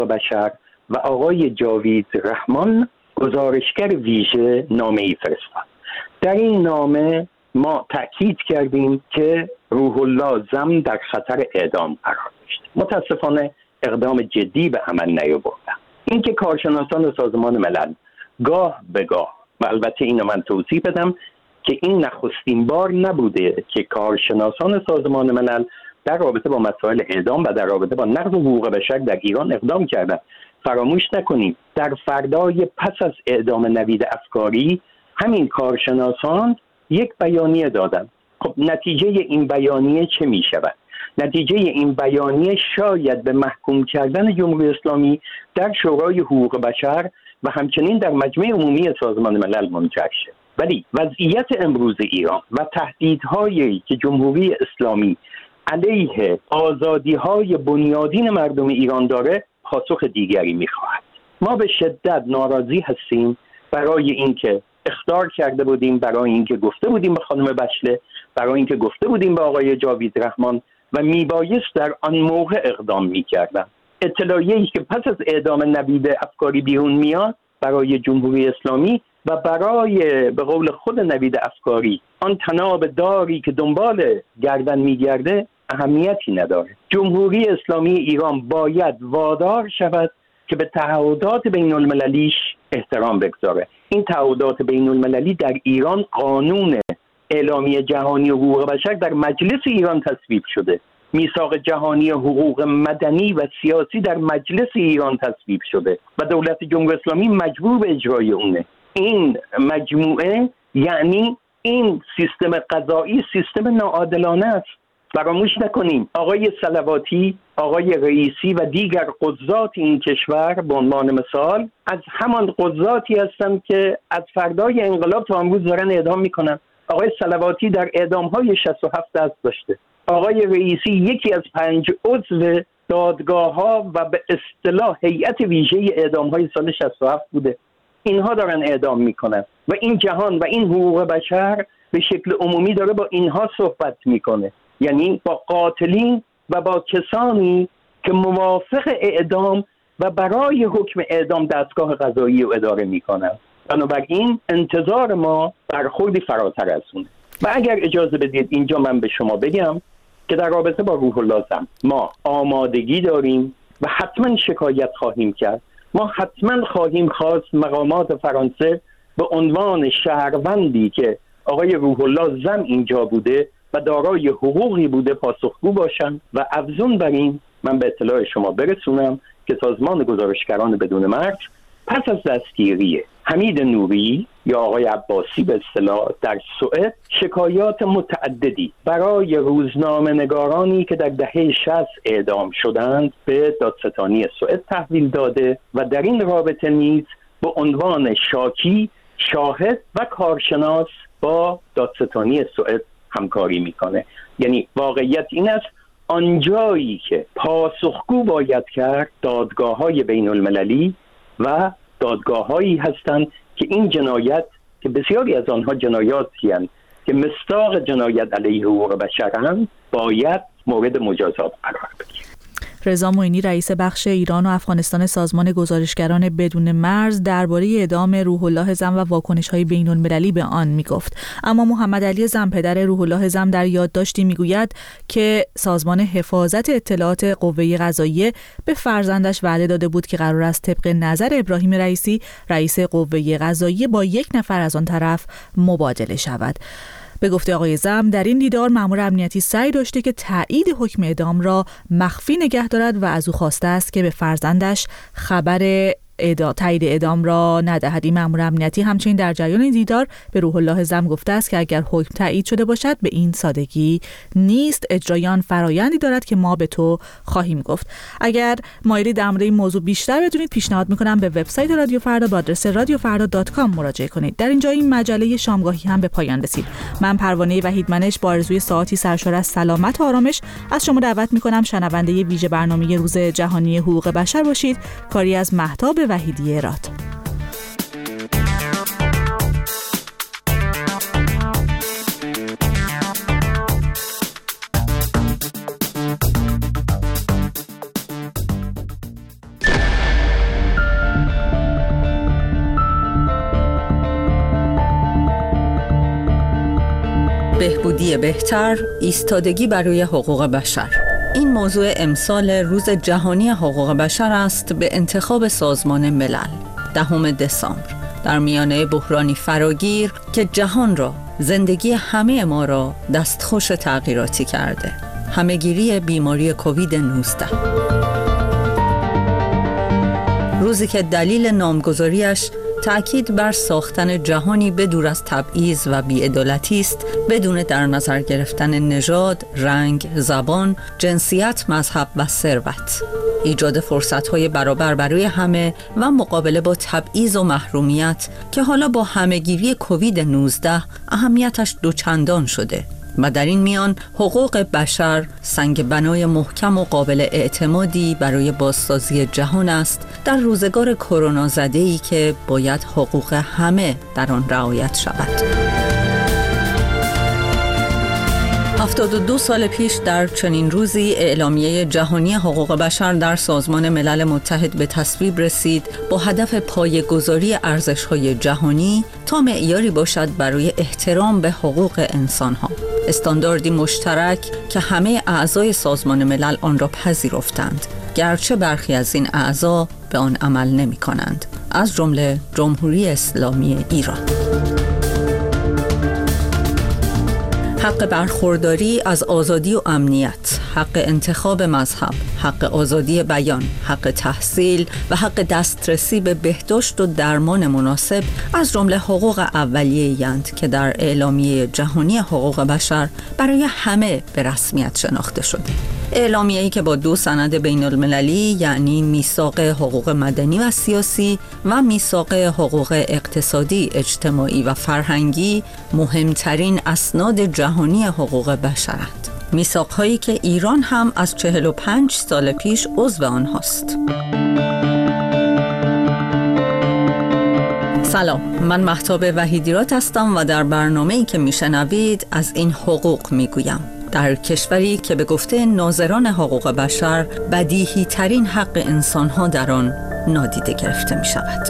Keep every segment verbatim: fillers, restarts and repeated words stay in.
بشر و آقای جاوید رحمان گزارشگر ویژه نامه‌ای فرستاد. در این نامه ما تأکید کردیم که روح الله زم در خطر اعدام قرار داشت. متاسفانه اقدام جدی به عمل نیاوردند. اینکه کارشناسان سازمان ملل گاه به گاه، و البته اینو من توضیح بدم که این نخستین بار نبوده که کارشناسان سازمان ملل در رابطه با مسائل اعدام و در رابطه با نقض حقوق بشر در ایران اقدام کردند. فراموش نکنیم در فردای پس از اعدام نوید افکاری همین کارشناسان یک بیانیه دادند. خب نتیجه این بیانیه چه می شود؟ نتیجه این بیانیه شاید به محکوم کردن جمهوری اسلامی در شورای حقوق بشر و همچنین در مجمع عمومی سازمان ملل منجر شد. ولی وضعیت امروز ایران و تهدیدهایی که جمهوری اسلامی علیه آزادی‌های بنیادین مردم ایران داره پاسخ دیگری می‌خواهد. ما به شدت ناراضی هستیم برای اینکه اخطار کرده بودیم، برای اینکه گفته بودیم به خانم بشله، برای اینکه گفته بودیم به آقای جاوید رحمان و میبایست در آن موقع اقدام می‌کردن. اطلاعیه‌ای که پس از اعدام نوید افکاری بیرون میاد برای جمهوری اسلامی و برای به قول خود نوید افکاری آن طناب داری که دنبال گردن میگرده اهمیتی نداره. جمهوری اسلامی ایران باید وادار شود که به تعهدات بین المللیش احترام بگذاره. این تعهدات بین المللی در ایران قانون اعلامیه جهانی حقوق بشر در مجلس ایران تصویب شده. میثاق جهانی حقوق مدنی و سیاسی در مجلس ایران تصویب شده و دولت جمهوری اسلامی مجبور به اجرای اونه. این مجموعه یعنی این سیستم قضایی سیستم ناعادلانه است. فراموش نکنیم آقای صلواتی، آقای رئیسی و دیگر قضات این کشور به عنوان مثال از همان قضاتی هستند که از فردای انقلاب تا امروز دارن اعدام میکنن. آقای صلواتی در اعدام‌های شصت و هفت دست داشته. آقای رئیسی یکی از پنج عضو دادگاه‌ها و به اصطلاح هیئت ویژه اعدام‌های سال شصت و هفت بوده. اینها دارن اعدام میکنن و این جهان و این حقوق بشر به شکل عمومی داره با اینها صحبت میکنه، یعنی با قاتلین و با کسانی که موافق اعدام و برای حکم اعدام دستگاه قضایی رو اداره میکنن. بنابراین انتظار ما برخوردی فراتر از اونه. و اگر اجازه بدید اینجا من به شما بگم که در رابطه با روح الله زم ما آمادگی داریم و حتما شکایت خواهیم کرد. ما حتما خواهیم خواست مقامات فرانسه به عنوان شهروندی که آقای روح الله زم اینجا بوده و دارای حقوقی بوده پاسخگو باشند و افزون بر این من به اطلاع شما برسونم که سازمان گزارشگران بدون مرگ پس از دستگیری حمید نوری یا آقای عباسی به اصطلاح در سوئد شکایات متعددی برای روزنامه نگارانی که در دهه شصت اعدام شدند به دادستانی سوئد تحویل داده و در این رابطه نیز به عنوان شاکی، شاهد و کارشناس با دادستانی سوئد همکاری میکنه. یعنی واقعیت این است آنجایی که پاسخگو باید کرد دادگاه‌های بین المللی و دادگاه‌هایی هستند که این جنایت که بسیاری از آنها جنایاتی هستند که مصداق جنایت علیه حقوق بشرند باید مورد مجازات قرار بگیرد. رضا معینی رئیس بخش ایران و افغانستان سازمان گزارشگران بدون مرز درباره اعدام روح الله زم و واکنش‌های بین‌المللی به آن میگفت. اما محمد علی زم پدر روح الله زم در یادداشتی میگوید که سازمان حفاظت اطلاعات قوه قضاییه به فرزندش وعده داده بود که قرار است طبق نظر ابراهیم رئیسی رئیس قوه قضاییه با یک نفر از آن طرف مبادله شود. به گفته آقای زم در این دیدار مأمور امنیتی سعی داشته که تایید حکم اعدام را مخفی نگه دارد و از او خواسته است که به فرزندش خبر اعدام تایید اعدام را ندهد. این مأمور امنیتی همچنین در جریان این دیدار به روح الله زم گفته است که اگر حکم تایید شده باشد به این سادگی نیست، اجرای آن فرایندی دارد که ما به تو خواهیم گفت. اگر مایلی در مورد این موضوع بیشتر بدونید پیشنهاد میکنم به وبسایت رادیو فردا با آدرس رادیو فردا دات کام مراجعه کنید. در اینجا این مجله شامگاهی هم به پایان رسید. من پروانه وحیدمنش با آرزوی ساعتی سرشار از سلامت و آرامش از شما دعوت میکنم شنونده ویژه برنامه روز جهانی حقوق بشر باشید. کاری از مهتاب وحیدی اراد. بهبودی بهتر، ایستادگی برای حقوق بشر. این موضوع امسال روز جهانی حقوق بشر است به انتخاب سازمان ملل دهم دسامبر، در میانه بحرانی فراگیر که جهان را، زندگی همه ما را دستخوش تغییراتی کرده. همه‌گیری بیماری کووید نوزده. روزی که دلیل نامگذاریش تأکید بر ساختن جهانی بدور از تبعیض و بی‌عدالتی است، بدون در نظر گرفتن نژاد، رنگ، زبان، جنسیت، مذهب و ثروت. ایجاد فرصت‌های برابر برای همه و مقابله با تبعیض و محرومیت که حالا با همه‌گیری کووید نوزده اهمیتش دوچندان شده. و در این میان حقوق بشر سنگ بنای محکم و قابل اعتمادی برای بازسازی جهان است در روزگار کرونا زده‌ای که باید حقوق همه در آن رعایت شود. هفتاد و دو سال پیش در چنین روزی اعلامیه جهانی حقوق بشر در سازمان ملل متحد به تصویب رسید با هدف پایه‌گذاری ارزش‌های جهانی تا معیاری باشد برای احترام به حقوق انسان‌ها. استانداردی مشترک که همه اعضای سازمان ملل آن را پذیرفتند، گرچه برخی از این اعضا به آن عمل نمی‌کنند، از جمله جمهوری اسلامی ایران. حق برخورداری از آزادی و امنیت، حق انتخاب مذهب، حق آزادی بیان، حق تحصیل و حق دسترسی به بهداشت و درمان مناسب از جمله حقوق اولیه‌اند که در اعلامیه جهانی حقوق بشر برای همه به رسمیت شناخته شده. اعلامیه‌ای که با دو سند بین المللی یعنی میثاق حقوق مدنی و سیاسی و میثاق حقوق اقتصادی، اجتماعی و فرهنگی مهمترین اسناد جهانی حقوق بشرند. میثاق‌هایی که ایران هم از چهل و پنج سال پیش عضو آنهاست. سلام، من مهتاب وحیدیرات هستم و در برنامه‌ای که میشنوید از این حقوق میگویم. در کشوری که به گفته ناظران حقوق بشر بدیهی ترین حق انسان‌ها در آن نادیده گرفته می شود.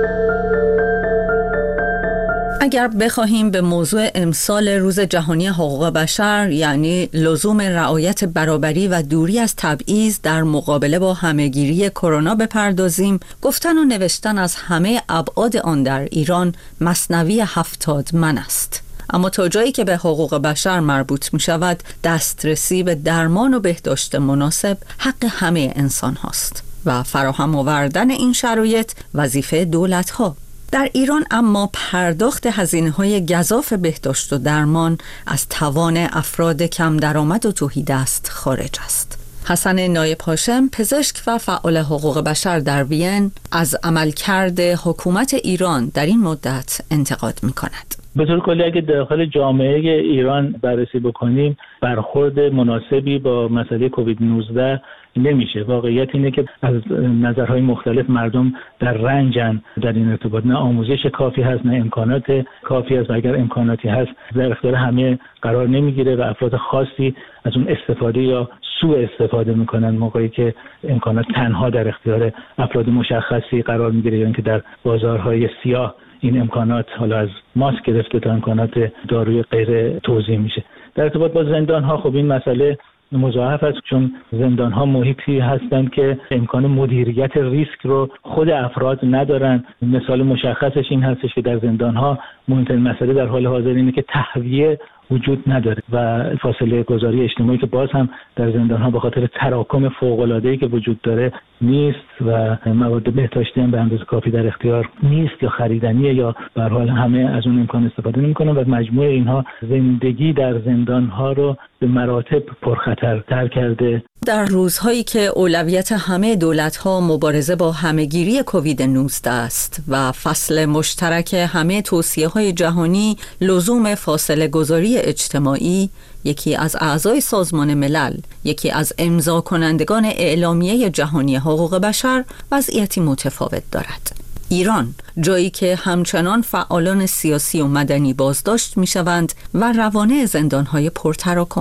اگر بخواهیم به موضوع امسال روز جهانی حقوق بشر یعنی لزوم رعایت برابری و دوری از تبعیض در مقابله با همه‌گیری کرونا بپردازیم، گفتن و نوشتن از همه ابعاد آن در ایران مثنوی هفتاد من است. اما تا جایی که به حقوق بشر مربوط می شود، دسترسی به درمان و بهداشت مناسب حق همه انسان هاست و فراهم آوردن این شرایط وظیفه دولت ها. در ایران اما پرداخت هزینه‌های گزاف بهداشت و درمان از توان افراد کم درآمد و تهیدست خارج است. حسن نایب هاشم، پزشک و فعال حقوق بشر در وین، از عملکرد حکومت ایران در این مدت انتقاد می کند. به طور کلی اگه داخل جامعه ایران بررسی بکنیم، برخورد مناسبی با مسئله کووید نوزده نمیشه. واقعیت اینه که از نظرهای مختلف مردم در رنجن در این ارتباط. نه آموزش کافی هست، نه امکانات کافی هست و اگر امکاناتی هست در اختیار همه قرار نمیگیره و افراد خاصی از اون استفاده یا سوء استفاده میکنن موقعی که امکانات تنها در اختیار افراد مشخصی قرار میگیره یا اینکه در بازارهای سیاه این امکانات حالا از ماسک گرفته تا امکانات داروی غیر توزیع میشه. در ارتباط با زندان ها خب این مسئله مضاعف است، چون زندان ها محیطی هستند که امکان مدیریت ریسک رو خود افراد ندارن. مثال مشخصش این هستش که در زندان ها مهمترین مسئله در حال حاضر اینه که تهویه وجود نداره و فاصله گذاری اجتماعی که باز هم در زندان ها به خاطر تراکم فوق العاده ای که وجود داره نیست و مواد بهداشتی هم به اندازه کافی در اختیار نیست یا خریدنیه یا به هر حال همه از اون امکان استفاده نمی‌کنن و مجموع اینها زندگی در زندان ها رو به مراتب پرخطرتر کرده. در روزهایی که اولویت همه دولت‌ها مبارزه با همه‌گیری کووید نوزده است و فصل مشترک همه توصیه‌های جهانی لزوم فاصله گذاری اجتماعی، یکی از اعضای سازمان ملل، یکی از امضا کنندگان اعلامیه جهانی حقوق بشر وضعیتی متفاوت دارد. ایران، جایی که همچنان فعالان سیاسی و مدنی بازداشت می‌شوند و روانه زندان‌های پرتراکم.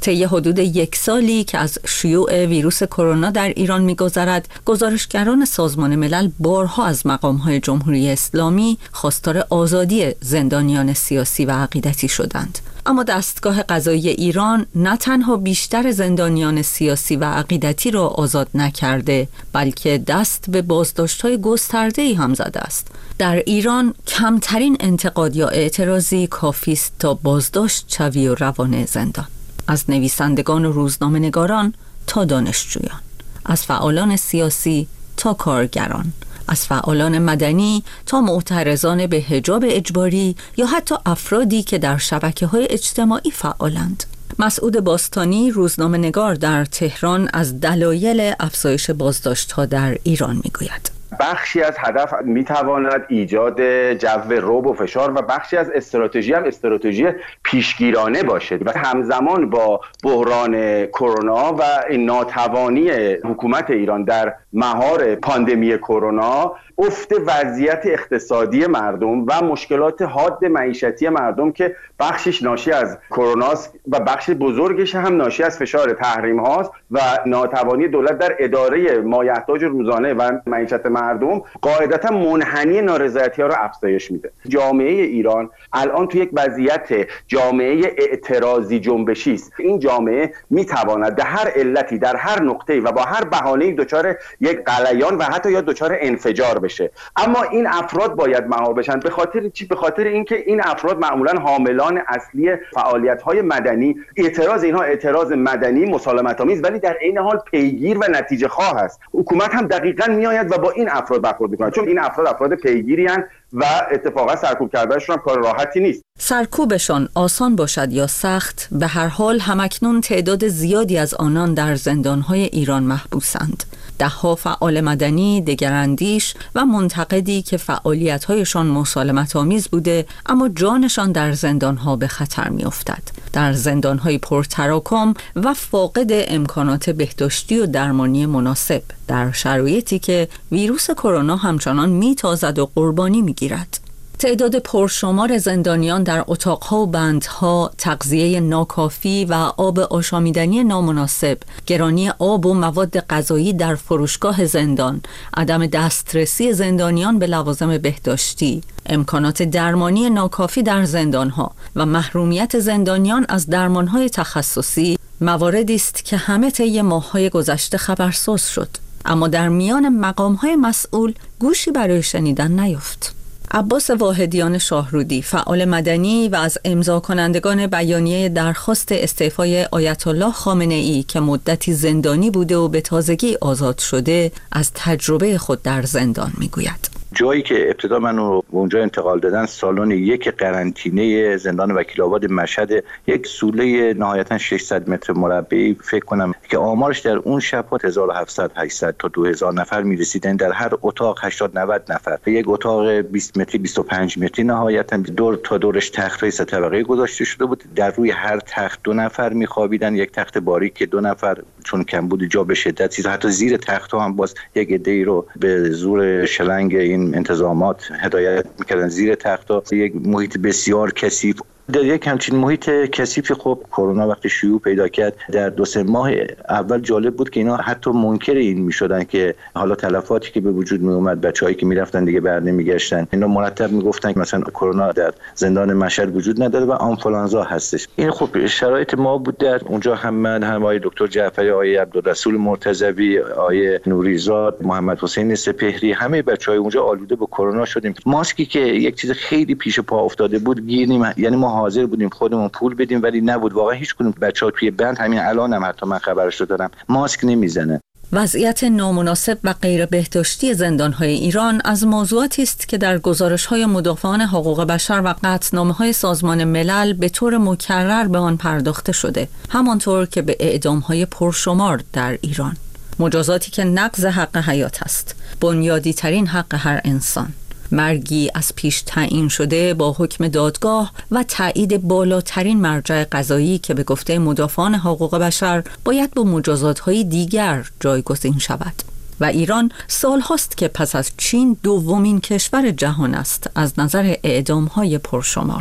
طی حدود یک سالی که از شیوع ویروس کرونا در ایران می‌گذرد، گزارشگران سازمان ملل بارها از مقام‌های جمهوری اسلامی خواستار آزادی زندانیان سیاسی و عقیدتی شدند. اما دستگاه قضایی ایران نه تنها بیشتر زندانیان سیاسی و عقیدتی را آزاد نکرده، بلکه دست به بازداشت‌های گسترده‌ای هم زده است. در ایران کمترین انتقاد یا اعتراضی کافی است تا بازداشت شوی و روانه زندان. از نویسندگان و روزنامه‌نگاران تا دانشجویان، از فعالان سیاسی تا کارگران، از فعالان مدنی تا معترضان به حجاب اجباری یا حتی افرادی که در شبکه‌های اجتماعی فعالند. مسعود باستانی، روزنامه‌نگار در تهران، از دلایل افزایش بازداشت‌ها در ایران می‌گوید. بخشی از هدف میتواند ایجاد جو رعب و فشار و بخشی از استراتژی هم استراتژی پیشگیرانه باشد و همزمان با بحران کرونا و ناتوانی حکومت ایران در مهار پاندمی کرونا، افت وضعیت اقتصادی مردم و مشکلات حاد معیشتی مردم که بخشش ناشی از کرونا است و بخش بزرگش هم ناشی از فشار تحریم هاست و ناتوانی دولت در اداره مایحتاج روزانه و معیشت مردم، قاعدتا منحنی نارضایتی ها را افزایش میده. جامعه ایران الان تو یک وضعیت جامعه اعتراضی جنبشی است. این جامعه میتواند در هر علتی در هر نقطه‌ای و با هر بهانه‌ای دچار یک غلیان و حتی یا دچار انفجار بشه. اما این افراد باید مهار بشن. به خاطر چی؟ به خاطر اینکه این افراد معمولا حاملان اصلی فعالیت‌های مدنی، اعتراض اینها اعتراض مدنی مسالمت آمیز ولی در عین حال پیگیر و نتیجه خواه است. حکومت هم دقیقاً میآید و با این افراد برخورد می‌کند، چون این افراد افراد پیگیری هستند و اتفاقا سرکوب کردنشون هم کار راحتی نیست. سرکوبشان آسان باشد یا سخت، به هر حال همکنون تعداد زیادی از آنان در زندان‌های ایران محبوسند. ده‌ها فعال مدنی، دگراندیش و منتقدی که فعالیت‌هایشان مسالمت‌آمیز بوده اما جانشان در زندان‌ها به خطر می‌افتد. در زندان‌های پرتراکم و فاقد امکانات بهداشتی و درمانی مناسب، در شرایطی که ویروس کرونا همچنان می‌تازد و قربانی می‌گیرد. تعداد پرشمار زندانیان در اتاقها و بندها، تغذیه ناکافی و آب آشامیدنی نامناسب، گرانی آب و مواد غذایی در فروشگاه زندان، عدم دسترسی زندانیان به لوازم بهداشتی، امکانات درمانی ناکافی در زندانها و محرومیت زندانیان از درمانهای تخصصی مواردی است که همه طی ماه‌های گذشته خبرساز شد، اما در میان مقام‌های مسئول گوشی برای شنیدن نیافت. عباس واحدیان شاهرودی، فعال مدنی و از امضا کنندگان بیانیه درخواست استعفای آیت الله خامنه‌ای که مدتی زندانی بوده و به تازگی آزاد شده، از تجربه خود در زندان میگوید. جایی که ابتدا منو اونجا انتقال دادن، سالن یک قرنطینه زندان وکیل آباد مشهد، یک سوله نهایتا ششصد متر مربعی فکر کنم که آمارش در اون شب هزار و هفتصد هشتصد تا دو هزار نفر میرسیدن، در هر اتاق هشتاد نود نفر، یک اتاق بیست متری بیست و پنج متری نهایتا دور تا دورش تخت‌های سه طبقه گذاشته شده بود، در روی هر تخت دو نفر میخوابیدن، یک تخت باریک که دو نفر چون کم بود جا به شدت چیز، حتی زیر تخت‌ها هم باز یک عده‌ای رو به زور شلنگ این انتظامات هدایت میکردن زیر تخت‌ها. یک محیط بسیار کثیف، در یک همچین محیط کثیفی خب کرونا وقتی شیوع پیدا کرد در دو سه ماه اول جالب بود که اینا حتی منکر این میشدن که حالا تلفاتی که به وجود می اومد، بچه‌هایی که میرفتن دیگه بر نمیگشتن، اینا مرتب میگفتن که مثلا کرونا در زندان مشهد وجود نداره و آنفولانزا هستش. این خب شرایط ما بود در اونجا، هم من هم آقای دکتر جعفری، آقای عبدالرسول مرتضوی، آقای نوریزاد، محمد حسین سپهری، همه بچهای اونجا آلوده به کرونا شدیم. ماسکی که یک چیز خیلی پیش پا افتاده بود گیریم، یعنی ما حاضر بودیم خودمون پول بدیم ولی نبود. واقعا هیچ کدوم بچه‌ها توی بند، همین الان هم حتی من خبرش رو دارم، ماسک نمیزنه. وضعیت نامناسب و غیر بهداشتی زندان‌های ایران از موضوعاتی است که در گزارش‌های مدافعان حقوق بشر و قطعنامه‌های سازمان ملل به طور مکرر به آن پرداخته شده، همانطور که به اعدام‌های پرشمار در ایران. مجازاتی که نقض حق حیات است، بنیادی ترین حق هر انسان. مرگی از پیش تعیین شده با حکم دادگاه و تایید بالاترین مرجع قضایی که به گفته مدافعان حقوق بشر باید با مجازات‌های دیگر جایگزین شود. و ایران سال هاست که پس از چین دومین کشور جهان است از نظر اعدام‌های پرشمار.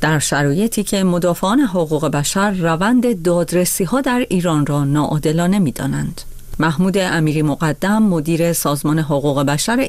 در شرایطی که مدافعان حقوق بشر روند دادرسی ها در ایران را ناعادلانه می دانند. محمود امیری مقدم، مدیر سازمان حقوق بشر